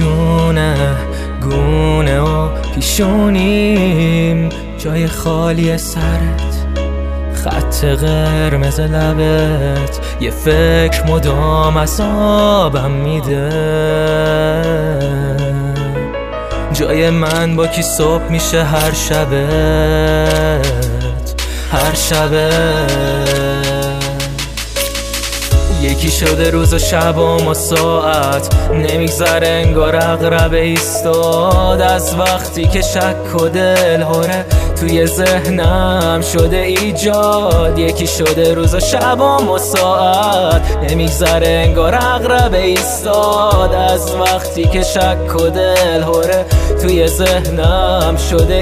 شونه گونه و پیشونیم، جای خالی سرت، خط قرمز لبت، یه فکر مدام عذابم میده. جای من با کی صبح میشه هر شبت یکی شده روز و شبام و ساعت، نمیگذره انگار عقرب ایستاد. از وقتی که شک و دلهوره توی ذهنم شده ایجاد. یکی شده روز و شبام و ساعت، نمیگذره انگار عقرب ایستاد. از وقتی که شک و دلهوره توی ذهنم شده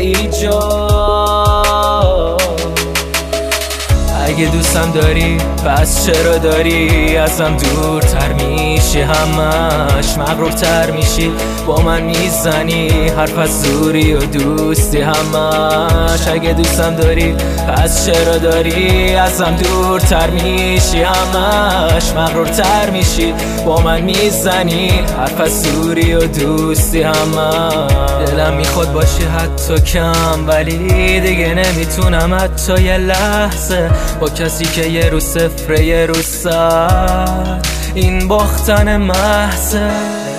ایجاد. اگه دوستم داری پس چرا داری ازم دورتر میشی، همش مغرورتر میشی، با من میزنی حرف از دوری و دوستی همش. اگه دوستم داری پس چرا داری ازم دورتر میشی، همش مغرورتر میشی، با من میزنی حرف از دوری و دوستی همش. دلم میخواد باشی حتی کم، ولی دیگه نمیتونم حتی یه لحظه با کسی که یه رو صفره یه رو صد. این باختن محضه.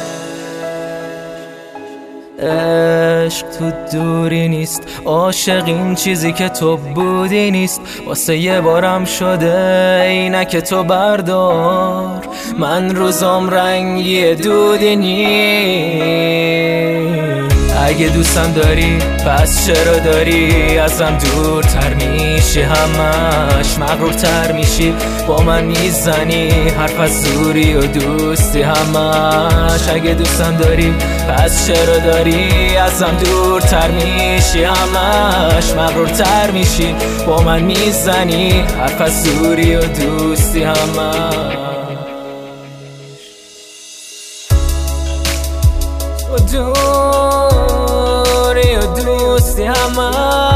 عشق تو دوری نیست، عاشق این چیزی که تو بودی نیست. واسه یه بارم شده اینک تو بردار، من روزام رنگی دودی نیست. اگه دوستم داری پس چرا داری ازم دورتر میشی، همش مغرورتر میشی، با من میزنی حرف از دوری و دوستی همش. اگه دوستم داری پس چرا داری ازم دورتر میشی، همش مغرورتر میشی، با من میزنی حرف از دوری و دوستی همش. دوری و دوستی همش.